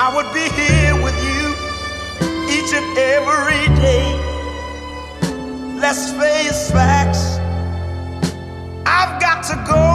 I would be here with you each and every day. Let's face facts, I've got to go.